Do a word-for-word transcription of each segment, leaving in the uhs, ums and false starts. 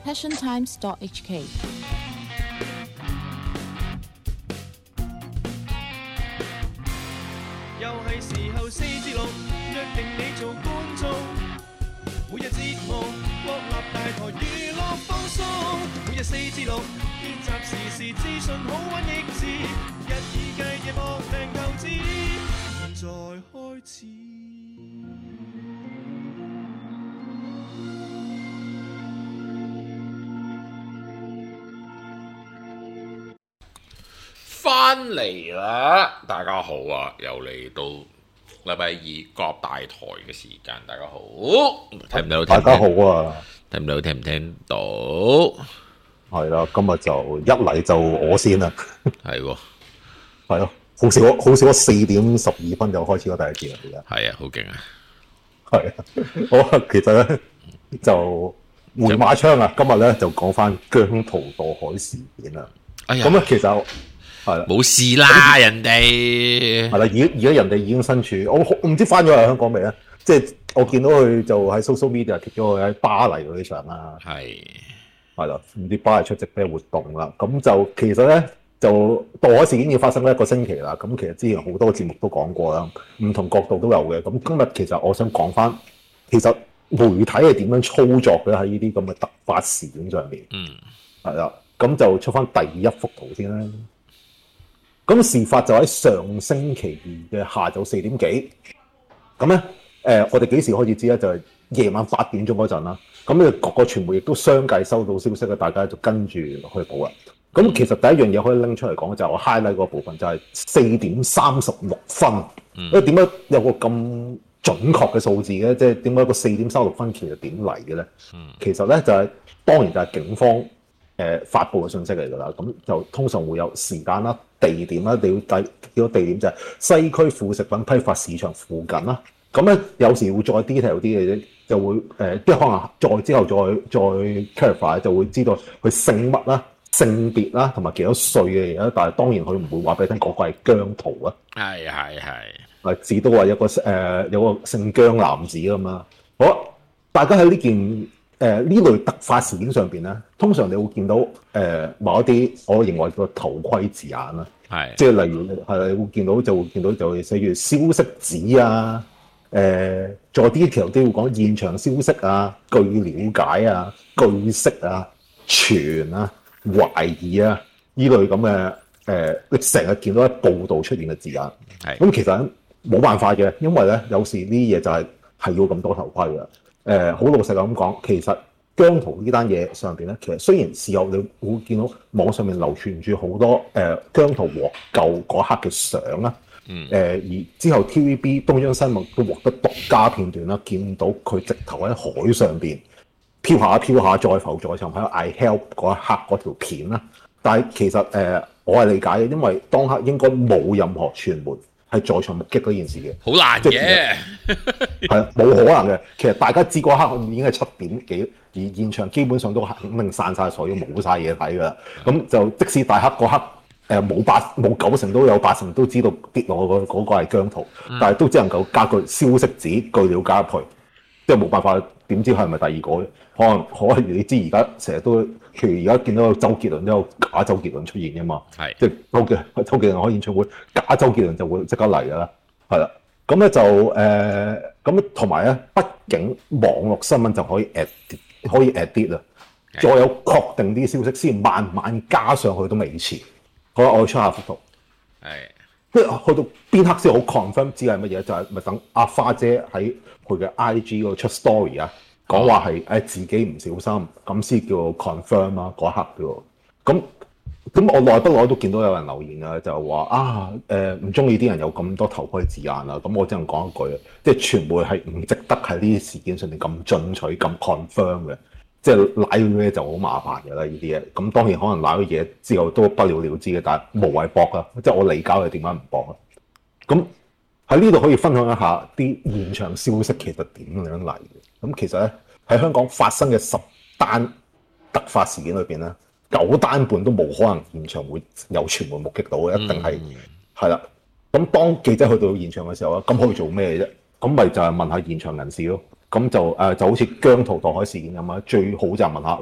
passion times dot h k。 又係時候四至六，約定你做觀眾。每日節目，國立大台娛樂放送。每日四至六，結集時事資訊好玩益智，一以繼夜幕訂購知，現在開始。 翻嚟啦！大家好啊，又嚟到禮拜二各大台嘅時間，大家好，聽唔到？ 大家好啊， 聽唔到？聽唔聽到？ 係啦，今日就一嚟就我先啦， 係喎， 係咯，好少好少，四點十二分就開始咗第一節啦，而家係啊，好勁啊， 係啊，好啊，其實咧就回馬槍啊，今日咧就講翻姜濤墮海事件啦， 哎呀， 咁咧其實。係啦， 冇事啦，人哋係啦，而而家人哋已經身處，我我唔知翻咗嚟香港未咧？即係我見到佢就喺 social media 貼咗佢喺巴黎嗰啲相啦， 係係啦，唔知巴黎出席咩活動啦。咁就其實咧就墮海事件要發生一個星期啦。咁其實之前好多節目都講過啦，唔同角度都有嘅。咁今日其實我想講翻，其實媒體係點樣操作嘅喺呢啲咁嘅突發事件上面。 嗯， 係啦，咁就出翻第一幅圖先啦。咁事發就喺上星期二嘅下晝四點幾，咁咧誒，我哋幾時開始知咧？就係、是、夜晚八點鐘嗰陣啦。咁咧各個傳媒亦都相繼收到消息嘅，大家就跟住去報啦。咁其實第一樣嘢可以拎出嚟講就係我 highlight 嗰部分，就係四點三十六分。因為點解有個咁準確嘅數字嘅？即係點解個四點三十六分其實點嚟嘅咧？其實咧就係、是、當然就係警方誒、呃、發布嘅信息嚟㗎啦。咁就通常會有時間啦。地點啦，你要睇幾個地點就係西區副食品批發市場附近啦。咁咧有時會再 detail 啲嘅啫，就會誒，即、呃、係可能再之後再再 clarify 就會知道佢姓乜啦、性別啦，同埋幾多歲嘅嘢啦。但係當然佢唔會話俾你聽嗰個係姜濤啊。 係係係， 係只都話有個誒、呃、有個姓姜男子咁嘛。好，大家喺呢件。誒呢、呃、類突發事件上邊咧，通常你會見到誒、呃、某一啲我認為個頭盔字眼啦，係是即係例如係你會見到就會見到就會寫住消息指啊，誒、呃、再 detail 啲會講現場消息啊、據了解啊、據悉啊、傳啊、懷疑啊呢類咁嘅誒，你成日見到喺報道出現嘅字眼，係咁是其實冇辦法嘅，因為咧有時呢啲嘢就係、是、係要咁多頭盔嘅。誒好、呃、老實咁講，其實姜濤呢單嘢上邊咧，其實雖然事後你會見到網上面流傳住好多誒、呃、姜濤獲救嗰刻嘅相啦，嗯，誒、呃、而之後 T V B 東央新聞都獲得獨家片段啦，見到佢直頭喺海上邊飄下飄下再浮再沉喺度嗌 help 嗰一刻嗰條片啦，但係其實誒、呃、我係理解嘅，因為當刻應該冇任何傳媒係在場目擊嗰件事嘅，好難嘅，係啊，冇可能嘅。其實大家知嗰刻已經係七點幾，而現場基本上都肯定散晒所有冇晒嘢睇㗎啦。咁就即使大黑嗰刻誒冇八冇九成都有八成都知道跌落嗰嗰個係姜濤，嗯、但係都只能夠加句消息指據了解入去，即係冇辦法點知係咪第二個？可能可能你知而家成日都，譬如而家見到周杰倫都有假周杰倫出現㗎嘛，係是即係周杰周杰倫開演唱會，假周杰倫就會即刻嚟㗎啦，係啦。咁咧就誒咁同埋咧，畢竟網絡新聞就可以 edit 可以 edit 啦，是再有確定啲消息先慢慢加上去都未遲。好啦，我出下幅圖，係即係去到邊刻先好 confirm 知係乜嘢，就係、是、咪等阿花姐喺佢嘅 I G 嗰度出 story 啊？講話係誒自己唔小心，咁先叫 confirm 啦嗰一刻嘅喎。咁咁我耐不耐都見到有人留言啊，就話啊誒唔中意啲人有咁多頭盔字眼啊。咁我只能講一句啊，即係傳媒係唔值得喺呢啲事件上面咁進取、咁 confirm 嘅。即係賴咗嘢就好麻煩嘅啦，呢啲嘢。咁當然可能賴咗嘢之後都不了了之嘅，但係無謂搏啊。即係我理解佢點解唔搏啊。咁喺呢度可以分享一下啲現場消息其實點樣嚟嘅。咁其實咧喺香港發生嘅十單突發事件裏邊咧，九單半都冇可能現場會有傳媒目擊到嘅，一定係係啦。咁當記者去到現場嘅時候咧，咁可以做咩啫？咁咪就係問下現場人士咯。咁就誒、呃、就好似姜濤墮海事件咁啊，最好就係問下，喂，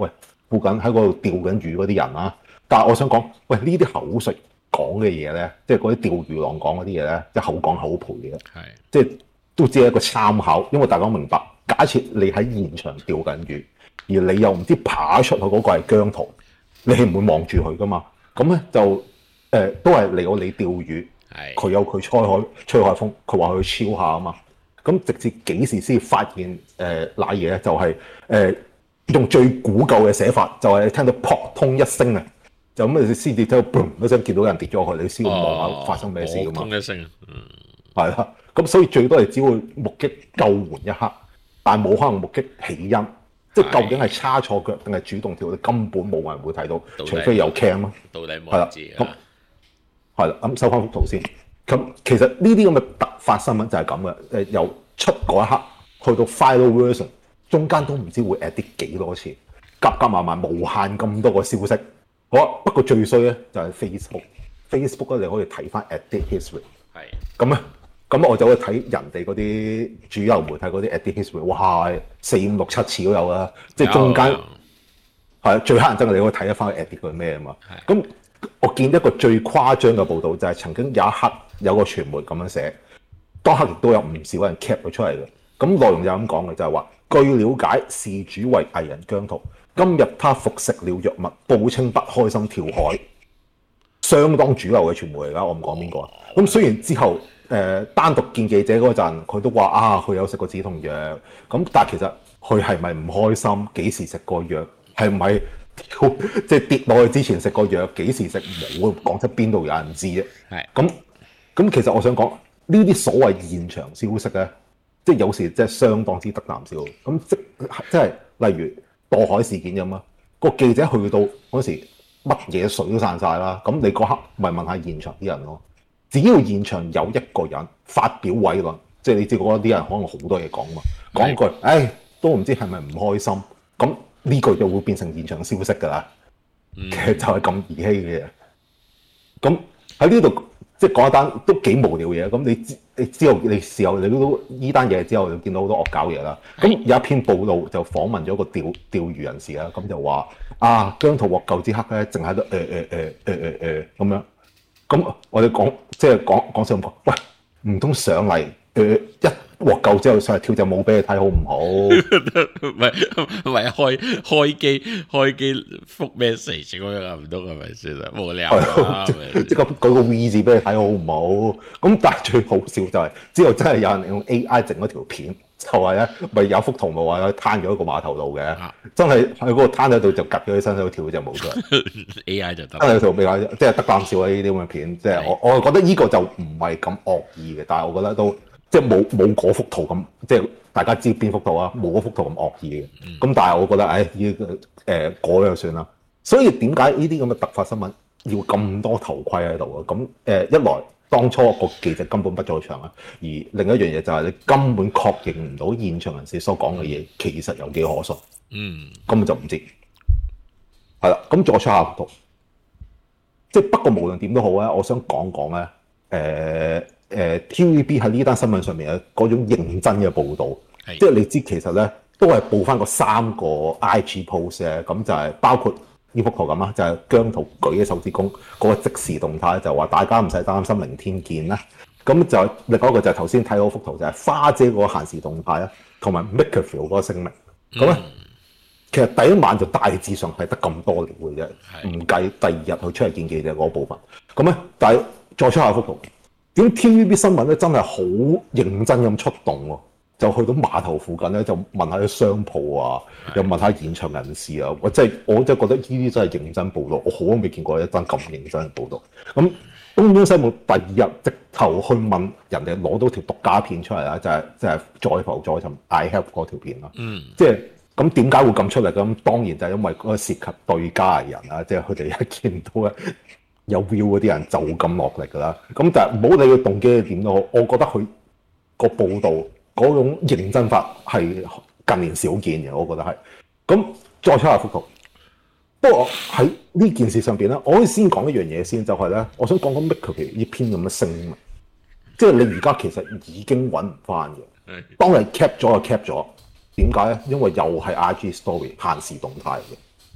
附近喺嗰度釣緊魚嗰啲人啦。但係我想講，喂呢啲口述講嘅嘢咧，即係嗰啲釣魚郎講嗰啲嘢咧，即係口講口賠嘅， 係即係都只係一個參考。因為大家明白，假設你喺現場釣緊魚，而你又唔知爬出去嗰個係姜濤，你係唔會望住佢噶嘛？咁咧就誒、呃、都係嚟我你釣魚，佢有佢吹海吹海風，佢話佢超下啊嘛。咁直至幾時先發現誒瀨嘢咧？就係、是、誒、呃、用最古舊嘅寫法，就係、是、聽到撲通一聲啊！就咁你先至聽到嘣一聲，見到人跌咗落去，你先會望下發生咩事噶嘛？ 撲通一聲，嗯， 係啦。咁所以最多係只會目擊救援一刻，但係冇可能目擊起因，即係究竟係叉錯腳定係主動跳，你根本冇人會睇到，除非有 cam 咯。 到底冇人知啊？ 係啦，咁收翻幅圖先。咁其實呢啲咁嘅突發新聞就係咁嘅，誒由出嗰一刻去到 final version， 中間都唔知會 edit 幾多次，夾夾埋埋無限咁多個消息。好，不過最衰咧就係 Facebook，Facebook 咧你可以睇翻 edit history。係。咁咧，咁我就會睇人哋嗰啲主流媒體嗰啲 edit history，哇，四五六七次都有啦，即係中間係最乞人憎嘅，你可以睇得翻 edit 佢咩啊嘛。咁我見一個最誇張嘅報導就係曾經有一刻有個傳媒咁樣寫，當刻亦都有唔少人 cap 咗出嚟嘅。咁內容就咁講嘅，就係話據了解，事主為藝人姜濤，今日他服食了藥物，報稱不開心跳海，相當主流嘅傳媒嚟㗎，我唔講邊個啊。咁雖然之後誒、呃、單獨見記者嗰陣，佢都話啊，佢有食過止痛藥，咁但係其實佢係咪唔開心？幾時食過藥？係唔係即係跌落去之前食過藥？幾時食冇講出邊度有人知啫？係咁咁，其實我想講呢啲所謂現場消息咧，即係有時即係相當之得啖笑。咁即即係例如墮海事件咁啊，個記者去到嗰時乜嘢水都散晒啦，咁你嗰刻咪問下現場啲人咯。只要現場有一個人發表偉論，即係你知嗰啲人可能好多嘢講嘛，講句唉都唔知係咪唔開心，咁呢句就會變成現場消息㗎啦。其實就係咁兒戲嘅嘢。咁喺呢度即係講一單都幾無聊嘢。咁你知你之後你事後你都依單嘢之後，你見到好多惡搞嘢啦。咁有一篇報道就訪問咗個釣釣魚人士啦，咁就話啊姜濤獲救之刻咧，淨喺度誒誒誒誒誒誒咁樣。咁我哋講即係講講笑咁講，喂唔通上嚟誒、呃、一獲救之後上嚟跳隻舞俾你睇好唔好？ 唔係唔係開開機開機覆 message 咁樣啊？唔通係咪先啊？冇理由啊！ 即係舉個 V 字俾你睇好唔好？咁但係最好笑就係、是、之後真係有人用 A I 整咗條片，就係咧咪有幅圖咪話佢攤咗一個碼頭度嘅，啊、真係喺嗰個攤喺度就夾咗起身喺度跳隻舞出嚟。A I 就得，真係條比較即係得啖笑啊！呢啲咁嘅片，即係我我係覺得呢個就唔係咁惡意嘅，但係我覺得都即係冇冇嗰幅圖咁，即係大家知邊幅圖啊？冇嗰幅圖咁惡意嘅。咁、嗯、但係我覺得誒呢個誒嗰樣算啦。所以點解呢啲咁嘅突發新聞要咁多頭盔喺度啊？咁誒、呃、一來當初個記者根本不在場啊，而另一樣嘢就係你根本確認唔到現場人士所講嘅嘢其實有幾可信。嗯，根本就唔知。係啦，咁再出下幅圖。即係不過無論點都好咧，我想講講咧，誒、呃、誒、呃、T V B 喺呢單新聞上面嘅嗰種認真嘅報導，即係你知其實咧都係報翻個三個 I G post 嘅，咁就係包括呢幅圖咁啦，就係、是、姜濤舉嘅手指公嗰、那個即時動態，就話大家唔使擔心，明天見啦。咁就另外一個就係頭先睇嗰幅圖，就係、是、花姐嗰個限時動態啊，同埋 MakerVille 嗰個聲明。咁咧、嗯，其實第一晚就大致上係得咁多料嘅啫，唔計第二日佢出嚟見記者嗰部分。咁咧，但係再出下幅圖，點 T V B 新聞咧真係好認真咁出動喎，就去到碼頭附近咧，就問下啲商鋪啊，又問下現場人士啊，我真係我真係覺得呢啲真係認真報導，我好未見過一單咁認真嘅報導。咁東張西望第二日直頭去問人哋攞到條獨家片出嚟啦，就係即係再浮再沉 I help 嗰條片啦。嗯，即係。咁點解會咁出嚟？咁當然就係因為嗰個涉及對家嘅人啊，即係佢哋一見到咧有 view 嗰啲人就咁落力㗎啦。咁但係唔好理佢動機係點都好，我覺得佢個報導嗰種認真法係近年少見嘅，我覺得係。咁再出下幅圖。不過喺呢件事上邊咧，我可以先講一樣嘢先，就係、是、咧，我想講講 MakerVille 呢篇咁嘅聲明，即係你而家其實已經揾唔翻嘅。當你 cap 咗就 cap 咗。點解咧？因為又係 I G Story 限時動態嘅，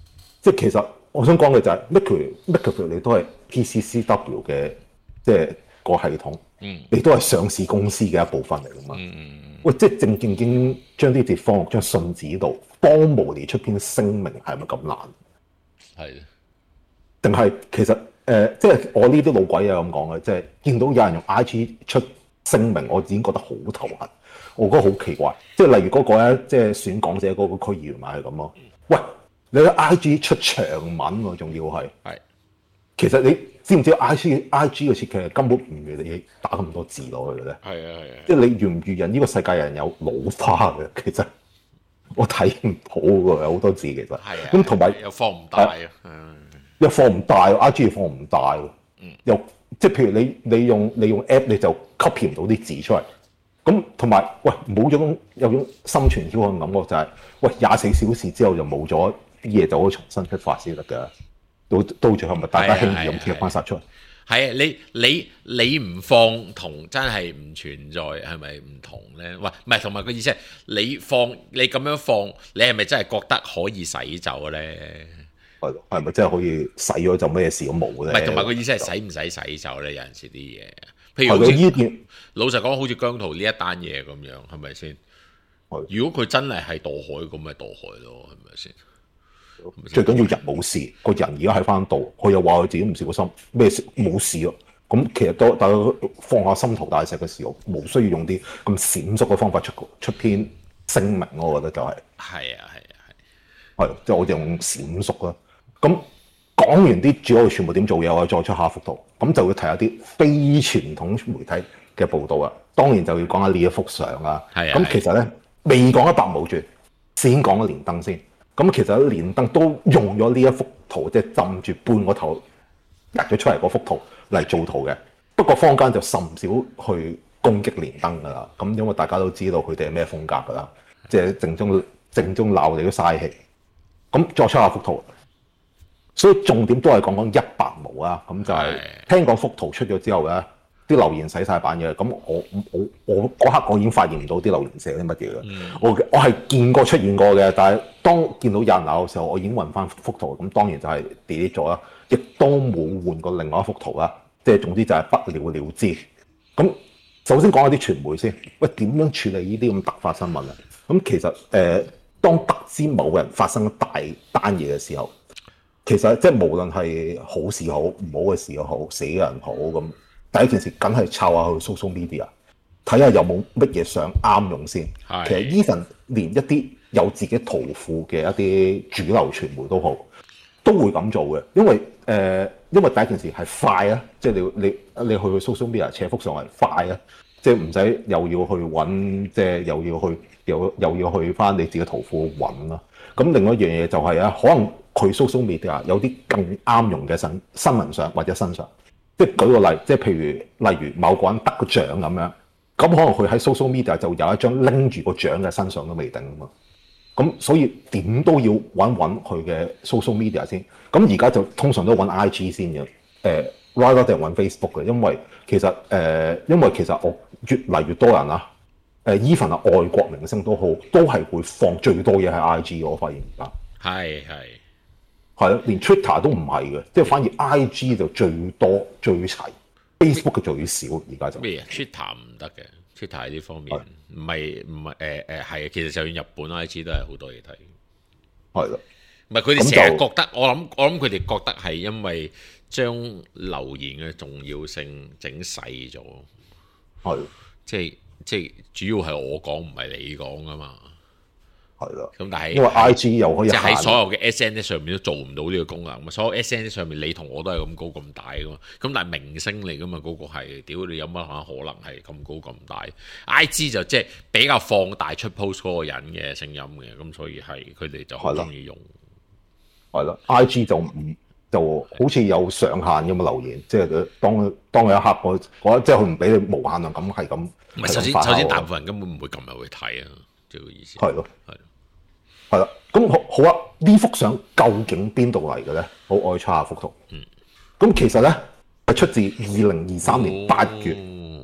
即係其實我想講嘅就係 McAfee，McAfee 你都係 P C C W 嘅即係個系統， 嗯， 你都係上市公司嘅一部分嚟㗎嘛。嗯喂，即係正正經將啲地方將信紙度幫無厘出篇聲明係咪咁難？ 係， 定係其實誒、呃，即係我呢啲老鬼啊咁講嘅，即係見到有人用 I G 出聲明，我已經覺得好頭痕。我覺得好奇怪，即係例如嗰個咧，即係選港姐嗰個區議員咪係咁咯。喂，你喺 I G 出長文喎，仲要係係。其實你知唔知 I G I G 嘅設計根本唔預你打咁多字落去嘅咧？係啊係啊。即係你預唔預人呢個世界人有老花嘅？其實我睇唔到㗎，有好多字其實。係啊。咁同埋又放唔大啊。嗯。又放唔大 ，I G 又放唔大。嗯。又即係譬如你你用你用 app 你就 copy 唔到啲字出嚟。咁同埋，喂冇咗有種心存僥倖嘅感覺，就係、是、喂廿四小時之後就冇咗啲嘢，就可以重新出發先得㗎。到到最後咪大家輕易咁貼翻晒出嚟。係啊，你你你唔放同真係唔存在係咪唔同咧？喂，唔係同埋個意思係你放你咁樣放，你係咪真係覺得可以洗走咧？係咯，係咪真係可以洗咗就咩事都冇咧？唔係同埋個意思係使唔使洗走咧？有陣時啲嘢。譬如好似老實講，好似姜濤呢一單嘢咁樣，係咪先？如果佢真係係墮海，咁咪墮海咯，係咪先？最緊要人冇事，個人而家喺翻度，佢又話佢自己唔小心，咩事冇事咯。咁其實都大家放下心頭大石嘅時候，冇需要用啲咁閃縮嘅方法出出篇聲明，我覺得就係、是。係啊，係啊，係。係，即係我哋用閃縮啦。咁。講完啲主要全部點做嘢，我再出下幅圖，咁就會提一啲非傳統媒體嘅報導啊。當然就要講下呢一幅相啦。係啊。咁其實咧未講一白毛住，先講咗連登先。咁其實連登都用咗呢一幅圖，即係浸住半個頭入咗出嚟嗰幅圖嚟做圖嘅。不過坊間就甚少去攻擊連登㗎啦。咁因為大家都知道佢哋係咩風格㗎啦，即係正中正中鬧你都嘥氣。咁再出下幅圖。所以重點都係講講一白毛啊，咁就係聽講幅圖出咗之後咧，啲留言洗晒版嘅，咁我我我嗰刻我已經發現唔到啲留言寫啲乜嘢嘅，我我係見過出現過嘅，但係當見到有人鬧嘅時候，我已經揾翻幅圖，咁當然就係 delete 咗啦，亦都冇換過另外一幅圖啦，即係總之就係不了了之。咁首先講下啲傳媒先，喂點樣處理呢啲咁突發新聞啊？咁其實誒、呃，當得知某人發生大單嘢嘅時候。其實即係無論係好事好，唔好嘅事又好，死人好咁，第一件事梗係抄下去 social media，睇下有冇乜嘢相啱用先。其實 even 連一啲有自己圖庫嘅一啲主流傳媒都好，都會咁做嘅，因為誒、呃，因為第一件事係快啊，即係你你你去去 social media 扯幅上嚟快啊，即係唔使又要去揾，即係又要去又又要去翻你自己圖庫揾啦。咁另外一樣嘢就係啊，可能佢 social media 有啲更啱用嘅新新聞相或者新相，即係舉個例，即係譬如例如某個人得個獎咁樣，咁可能佢喺 social media 就有一張拎住個獎嘅新相都未定啊嘛。咁所以點都要揾揾佢嘅 social media 先。咁而家就通常都揾 I G 先嘅，誒 rather 定揾 Facebook 嘅，因為其實誒、呃，因為其實我越嚟越多人啊。誒 even 啊，外國明星都好，都係會放最多嘢喺 I G 嘅。我發現而家係係係咯，連 Twitter 都唔係嘅，即係反而 I G 就最多最齊 ，Facebook 嘅最少。而家就咩啊 Twitter 唔得嘅 ，Twitter 呢方面唔係唔係誒誒係，其實就算日本 I G 都係好多嘢睇。係咯，唔係佢哋成日覺得，我諗我諗佢哋覺得係因為將留言嘅重要性整細咗，係即係。即係主要係我講，唔係你講噶嘛，係啦。咁但係因為 I G 又可以即係喺所有嘅 S N S 上面都做唔到呢個功能嘛。所有 S N S 上面你同我都係咁高咁大噶嘛。咁但係明星嚟噶嘛，嗰、那個係屌你有乜可能係咁高咁大 ？I G 就即係比較放大出 post 嗰個人嘅聲音嘅，咁所以係佢哋就好中意用。係啦 ，I G 就唔就好似有上限咁嘅留言，即係佢當當有一刻我我即係佢唔俾你無限量咁係咁。唔係，首先首先大部分人根本唔會撳入去睇啊，即係個意思。係咯，係，係啦。咁好好啊，呢幅相究竟邊度嚟嘅咧？好，我去查下幅圖。嗯。咁其實咧係出自二零二三年八月，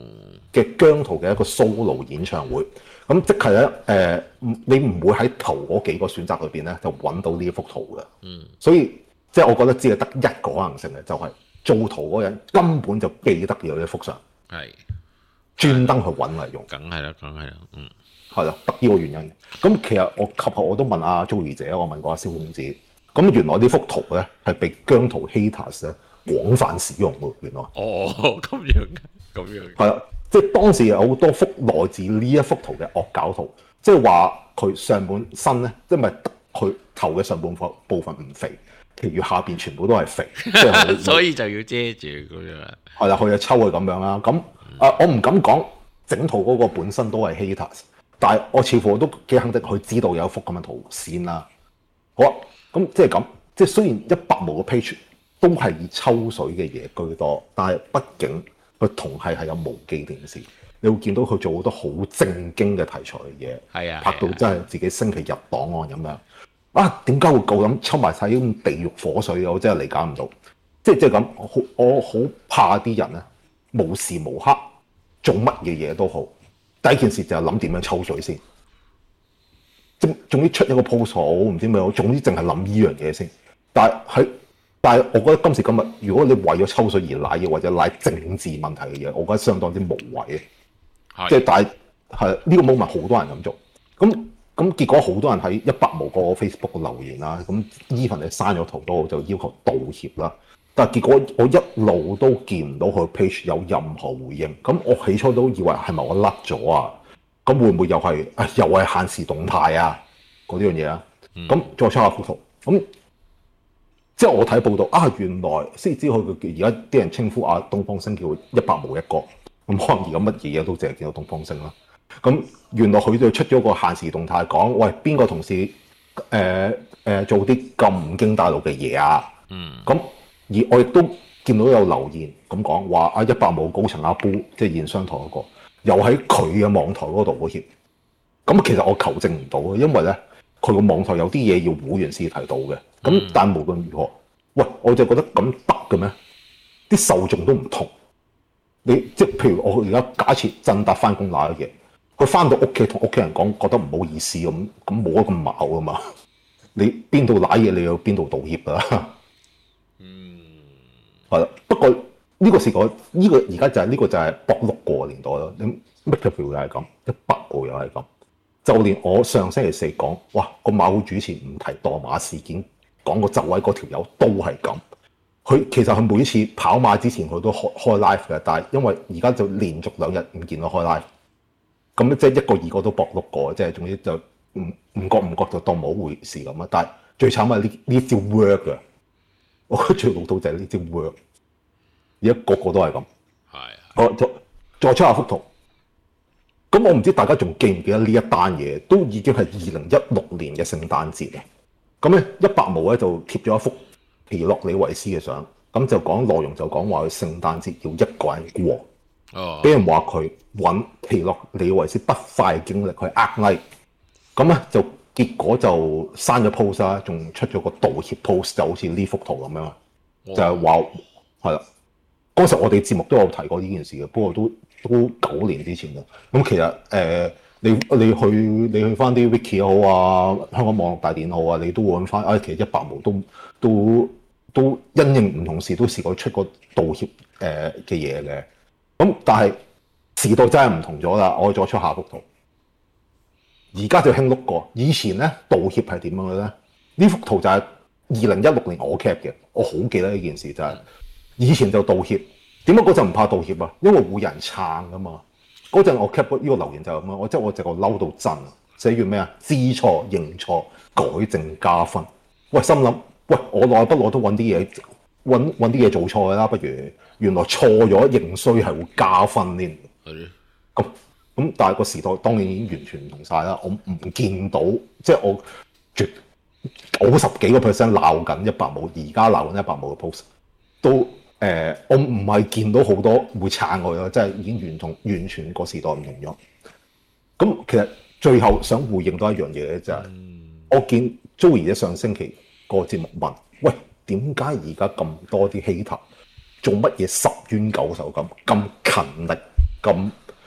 嘅姜濤嘅一個 solo 演唱會。咁即係咧誒，你唔會喺頭嗰幾個選擇裏邊咧就揾到呢一幅圖嘅。嗯，所以即係我覺得只係得一個可能性嘅，就係、是、做圖嗰人根本就記得有一幅相，係專登去揾嚟用。 梗係啦，梗係啦，嗯， 係啦，得呢個原因。咁其實我及後我都問阿 Joey 姐，我問過阿蕭公子，咁原來呢幅圖咧係被姜濤 haters 咧廣泛使用嘅，原來。 哦，咁樣嘅，咁樣。 係啦。即係當時有好多幅來自呢一幅圖嘅惡搞圖，即係話佢上半身咧，即係咪得佢頭嘅上半部分唔肥，其餘下邊全部都係肥，即係所以就要遮住咁樣。 係啦，佢就抽佢咁樣啦。咁啊，我唔敢講整圖嗰個本身都係 haters，但係我似乎我都幾肯定佢知道有一幅咁嘅圖先啦。好啊，咁即係咁，即係雖然一百毛嘅 page 都係以抽水嘅嘢居多，但係畢竟。佢同係係有無記電視，你會見到佢做好多好正經嘅題材嘅嘢，係啊，拍到真係自己星期日檔案咁樣。啊，點解會夠膽抽埋晒啲咁地獄火水嘅？我真係理解唔到。即係即係咁，我我好怕啲人咧，無時無刻做乜嘢嘢都好，第一件事就係諗點樣抽水先。即總之出一個 post 好，唔知咩好，總之淨係諗呢樣嘢先。但係喺但係，我覺得今時今日，如果你為咗抽水而賴嘢，或者賴政治問題嘅嘢，我覺得相當之無謂嘅。即係但係係呢個 moment 好多人咁做，咁咁結果好多人喺一百毛個 Facebook 留言啦，咁 even 你刪咗圖都好，就要求道歉啦。但係結果我一路都見唔到佢 page 有任何回應，咁我起初都以為係咪我甩咗啊？咁會唔會又係誒又係限時動態啊？嗰啲樣嘢啊？咁、嗯、再抽下幅圖咁。即係我睇報道啊，原來先知佢而家啲人稱呼啊東方星叫一百毛一個，咁可能而家乜嘢嘢都淨係見到東方星啦。咁原來佢就出咗個限時動態講，喂邊個同事誒誒、呃呃、做啲咁唔經大腦嘅嘢啊？嗯。咁而我亦都見到有留言咁講話啊一百毛高層阿 Boo 即係現商台嗰、那個，又喺佢嘅網台嗰度道歉。咁其實我求證唔到嘅，因為咧佢個網台有啲嘢要會員先睇到嘅。咁、嗯、但無論如何，喂，我就覺得咁得嘅咩？啲受眾都唔同。你即係譬如我而家假設振達翻工嗱嘅嘢，佢翻到屋企同屋企人講，覺得唔好意思咁，咁冇得咁矛噶嘛？你邊度揦嘢，你要邊度道歉啊？嗯，係啦。不過呢個時代，呢、這個而家就係、是、呢、這個就係博碌個年代咯。你 MakerVille 又係咁，一百個又係咁。就連我上星期四講，哇個馬會主持唔提墮馬事件，講個就位嗰條友都係咁。佢其實佢每次跑馬之前佢都開開 live 嘅，但係因為而家就連續兩日唔見到開 live，咁即係一個二個都博碌過，即係總之就唔唔覺唔覺就當冇回事咁啊！但係最慘係呢呢招 work 嘅，我覺得最老土就係呢招 work，而家個個都係咁。係，好再再出下幅圖。咁我唔知大家仲記唔記得呢一單嘢，都已經係二零一六年嘅聖誕節啊！咁咧一百毛咧就貼咗一幅皮洛里維斯嘅相，咁就講內容就講話佢聖誕節要一個人過，哦，俾人話佢揾皮洛里維斯不快嘅經歷去呃 like，咁咧就結果就刪咗 post 啦，仲出咗個道歉 post，就好似呢幅圖咁樣，哦，就係話係啦。嗰時我哋節目都有提過呢件事嘅，不過都都九年之前啦。咁其實誒、呃，你你去你去翻啲 wiki 好啊，香港網絡大典好啊，你都會揾翻。哎，其實一百毛都都都因應唔同事都試過出過道歉誒嘅嘢嘅。咁但係時代真係唔同咗啦。我再出下幅圖，而家就興碌過。以前咧道歉係點樣嘅咧？呢幅圖就係二零一六年我 cap 嘅，我好記得呢件事就係、是。以前就道歉，點解嗰陣唔怕道歉啊？因為會有人撐噶嘛。嗰陣我 cap 呢個留言就係咁樣，我即係我直個嬲到震，寫住咩啊？知錯認錯改正加分。喂，心諗喂，我耐不耐都揾啲嘢揾揾啲嘢做錯啦，不如原來錯咗認衰係會加分添。係咁咁，但係個時代當然已經完全唔同晒啦。我唔見到即係我絕九十幾個 percent 鬧緊一百毛，而家鬧緊一百毛嘅 post 都。誒、呃，我唔係見到好多會撐我咯，即係已經完同完全個時代唔同咗。咁其實最後想回應多一樣嘢咧，就係、是嗯、我見 Joey 喺上星期個節目問：喂，點解而家咁多啲 hater 做乜嘢十冤九仇咁咁勤力咁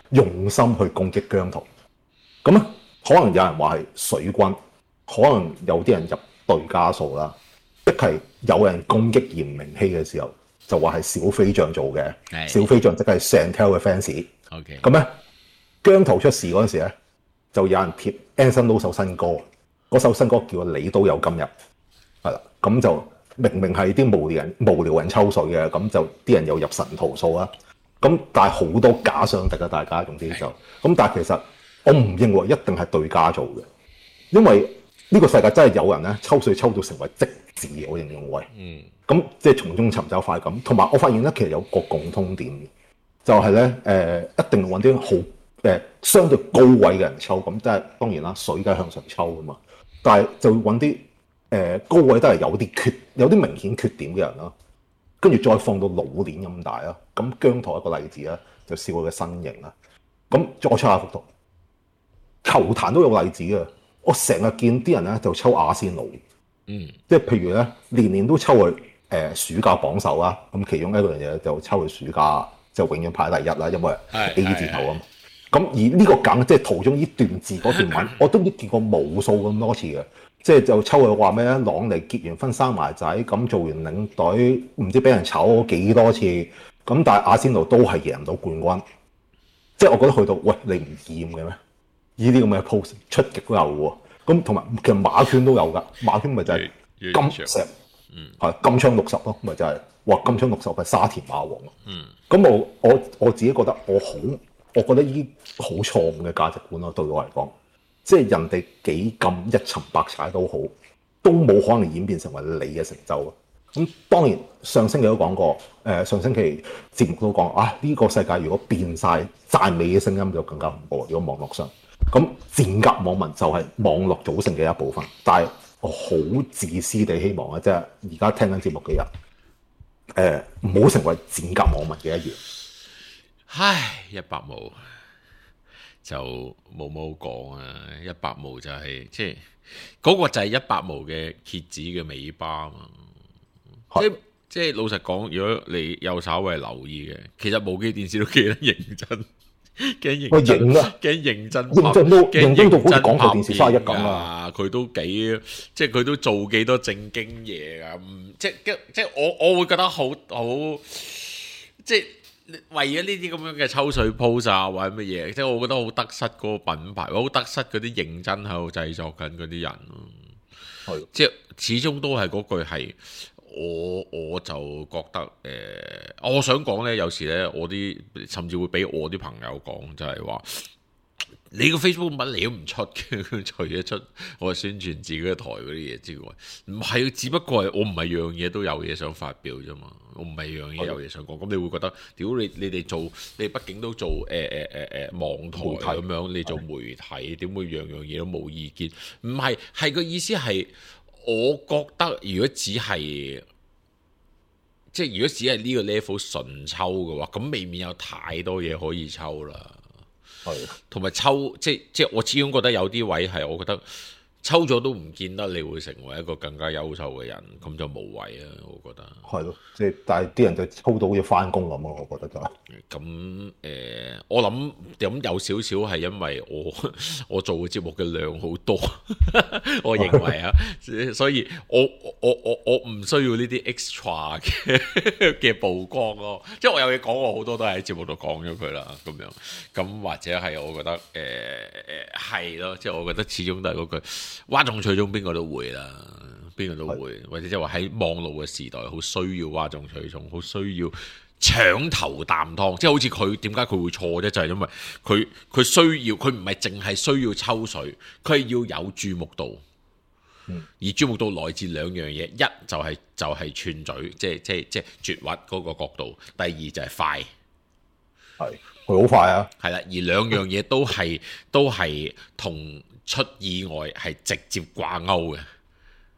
用心去攻擊姜濤。咁咧，可能有人話係水軍，可能有啲人入對家數啦，即係有人攻擊嚴明熙嘅時候，就話係小飛象做嘅。小飛象即係 Chantel 嘅 fans。 OK。 咁咧，姜濤出事嗰陣時咧，就有人貼 Anson Lo 首新歌，嗰首新歌叫《你都有今日》，係啦，咁就明明係啲無聊人無聊人抽水嘅，咁就啲人又入神圖數啦。咁但係好多假想敵啊，大家總之就咁，但係其實我唔認為一定係對家做嘅，因為呢個世界真係有人咧抽水抽到成為職業，我認為。嗯。咁即係從中尋找快感，同埋我發現咧，其實有個共通點嘅，就係咧誒，一定揾啲好誒相對高位嘅人抽，咁即係當然啦，水梗係向上抽噶嘛，但係就揾啲誒高位都係有啲缺有啲明顯缺點嘅人啦。跟住再放到老年咁大啦，咁姜濤一個例子啦，就笑佢嘅身形啦。咁再出下幅圖，球壇都有例子嘅。我成日見啲人咧就抽阿仙奴，嗯，即係譬如咧年年都抽佢誒、呃、暑假榜首啦。咁其中一個樣嘢就抽佢暑假就永遠排第一啦，因為 A 字頭啊嘛。咁而呢個梗即係圖中呢段字嗰段文，我都見過無數咁多次嘅。即係就抽佢話咩咧？朗尼結完婚生埋仔，咁做完領隊，唔知俾人炒咗幾多次，咁但係阿仙奴都係贏唔到冠軍。即係我覺得去到，喂，你唔厭嘅咩？呢啲咁嘅 post 出極都有喎。咁同埋其實馬圈都有㗎，馬圈咪就係金石，嗯，係金槍六十咯，咪就係、是、哇金槍六十係沙田馬王咯。嗯，咁我我我自己覺得我好，我覺得呢啲好錯誤嘅價值觀咯，對我嚟講。即係人哋幾咁一沉百踩都好，都冇可能演變成為你嘅成就。咁當然上星期都講過，誒上星期節目都講啊，呢個世界如果變晒讚美嘅聲音就更加唔好。如果網絡上咁賤格網民就係網絡組成嘅一部分，但係我好自私地希望啊，即係而家聽緊節目嘅人，誒唔好成為賤格網民嘅一員。 唉，一百毛。就冇冇講啊！一百毛就係、是、即係嗰、那個就係一百毛嘅蠍子嘅尾巴啊嘛！即即係老實講，如果你有稍微留意嘅，其實無記電視都幾得認真，幾認真，幾認真， 認真都認真到好似廣播電視三十一咁啊！ 佢都幾即係佢都做幾多正經嘢啊！即即即我我會覺得好好即係。為咗呢啲咁樣嘅抽水 pose 啊，或者乜嘢，即係我覺得好得失嗰個品牌，好得失嗰啲認真喺度製作緊嗰啲人咯。係的，即係始終都係嗰句係，我我就覺得誒、呃，我想講呢，有時呢，我啲甚至會俾我啲朋友講，就係話。你個 Facebook 乜你都唔出嘅，除咗出我係宣傳自己嘅台嗰啲嘢之外，唔係，只不過係我唔係樣嘢都有嘢想發表啫嘛，我唔係樣嘢有嘢想講，咁你會覺得，屌你你哋做，你畢竟都做誒誒誒誒網台咁樣，你做媒體點會樣樣嘢都冇意見？唔係，係個意思係，我覺得如果只係，即係如果只係呢個 level 純抽嘅話，咁未免有太多嘢可以抽啦。係，同埋抽即係即係，我始終覺得有啲位係，我覺得抽咗都唔見得你會成為一個更加優秀嘅人，咁就無謂啊！我覺得係咯，即係但係啲人就抽到好似翻工咁咯，我覺得就係咁誒。我諗咁有少少係因為我我做嘅節目嘅量好多，我認為啊，所以我我我我唔需要呢啲 extra 嘅嘅曝光咯。即係我有嘢講，我好多都喺節目度講咗佢啦，咁樣咁或者係我覺得誒誒係咯，即係我覺得始終都係嗰句。嘩眾取寵，邊個都會啦，邊個都會，或者即係話喺網絡嘅時代，好需要嘩眾取寵，好需要搶頭啖湯，即係好似佢點解佢會錯啫？就係、是、因為佢佢需要，佢唔係淨係需要抽水，佢係要有注目度，嗯、而注目度來自兩樣嘢，一就係、是、就係、是、串嘴，即係即係即係絕核嗰個角度；第二就係快， 係佢好快啊， 係啦，而兩樣嘢都係都係同。出意外係直接掛鈎嘅，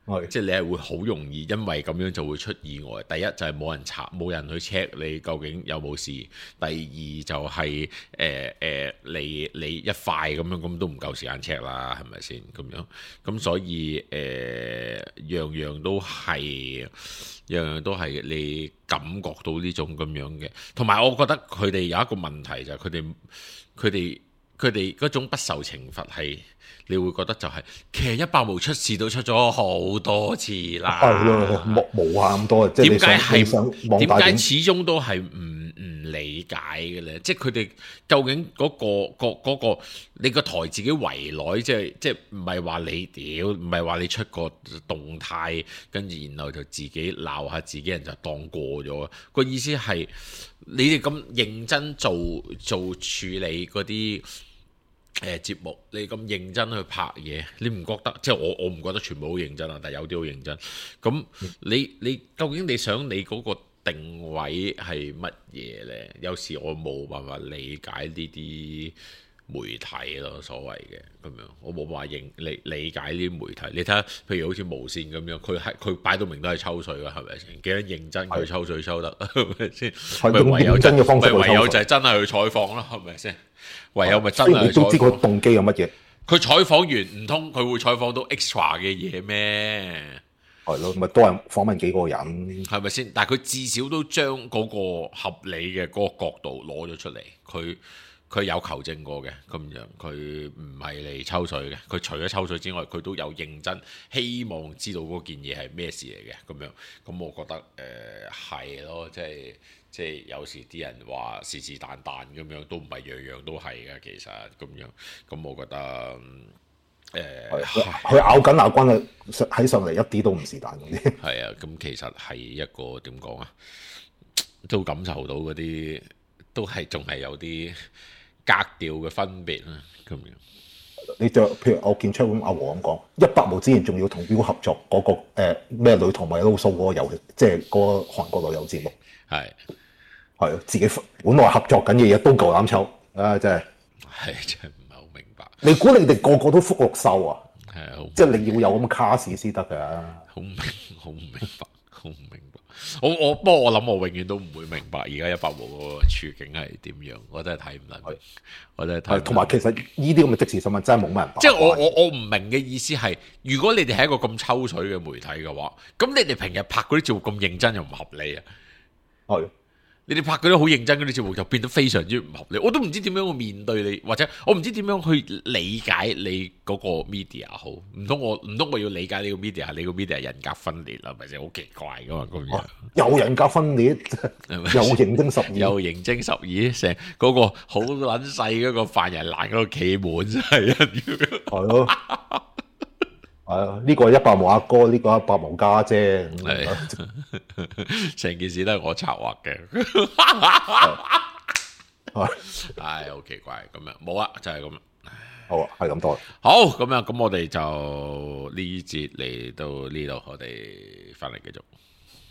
係即係你係會好容易因為咁樣就會出意外。第一就係冇人查，冇人去 check 你究竟有冇事。第二就係誒誒你你一塊咁樣咁都唔夠時間 check 啦，係咪先咁樣？咁所以誒、呃、樣樣都係樣樣都係你感覺到呢種咁樣嘅。同埋我覺得佢哋有一個問題就係佢哋佢哋佢哋嗰種不受懲罰係。你會覺得就係、是、其實一百毛出事都出咗好多次啦， 係咯，冇冇下咁多，即係點解係點解點始終都係唔唔理解嘅咧？即係佢哋究竟嗰、嗰個、嗰個、嗰個你個台自己圍內，即係即係唔係話你屌，唔係話你出個動態，跟住然後就自己鬧下自己人就當過咗。個意思係你哋咁認真做做處理嗰啲。誒、呃、節目你咁認真去拍嘢，你唔覺得？即係我我唔覺得全部好認真啊，但係有啲好認真。咁你你究竟你想你嗰個定位係乜嘢呢？有時我冇辦法理解呢啲媒體咯，所謂嘅咁樣，我冇辦法認理理解呢啲媒體。你睇下，譬如好似無線咁樣，佢係佢擺到明都係抽水㗎，係咪先？幾多認真佢抽水抽得，係咪先？咪唯有真嘅方式，唯有就係真係去採訪啦，係咪先？唯有咪真係， 你都知佢動機有乜嘢？ 佢採訪完唔通佢會採訪到 extra 嘅嘢咩？ 係咯，咪都係訪問幾個人， 係咪先？但係佢至少都將嗰個合理嘅嗰個角度攞咗出嚟，佢佢有求證過嘅，咁樣佢唔係嚟抽水嘅。佢除咗抽水之外，佢都有認真希望知道嗰件嘢係咩事嚟嘅，咁樣咁我覺得誒係咯，即係。即係有時啲人話是是但但咁樣，都唔係樣樣都係嘅。其實咁樣，咁我覺得誒， 佢咬緊牙關啊，喺上嚟一啲都唔是但嗰啲。 係啊，咁其實係一個點講啊，都感受到嗰啲都係仲係有啲格調嘅分別啦。咁樣你就譬如我見出咁阿黃咁講，一百毛之前仲要同標合作嗰、嗰個誒咩、呃、女同埋撈數嗰個遊戲，即係嗰個韓國旅遊節目係。 係自己本來合作緊嘅嘢都夠膽抽啊！真係係真係唔係好明白。 你估你哋個個都福祿壽啊？ 係啊， 即係你要有咁嘅卡士先得㗎。 好明，好唔明白，好唔明白。我我不過我諗我永遠都唔會明白而家一百毛嗰個處境係點樣，我真係睇唔明。我真係睇。同埋其實呢啲咁嘅即時新聞真係冇乜人。 即係我我我唔明嘅意思係，如果你哋係一個咁抽水嘅媒體嘅話，咁你哋平日拍嗰啲節目咁認真又唔合理啊？係。你哋拍嗰啲好認真嗰啲節目就變得非常之唔合理，我都唔知點樣去面對你，或者我唔知點樣去理解你嗰個 media 好，唔通我唔通我要理解你個 media，你個 media 人格分裂啦，咪先好奇怪噶嘛咁樣。有人格分裂，又刑偵十二， 又刑偵十二，成嗰個好撚細嗰個犯人欄嗰度企滿晒人咁樣。係咯。 係啊，呢個一百毛阿哥，呢個一百毛家姐， 成件事都係我策劃嘅。唉，好奇怪咁樣，冇啊，就係咁啦。 好啊，係咁多。 好，咁樣咁我哋就呢節嚟到呢度，我哋翻嚟繼續。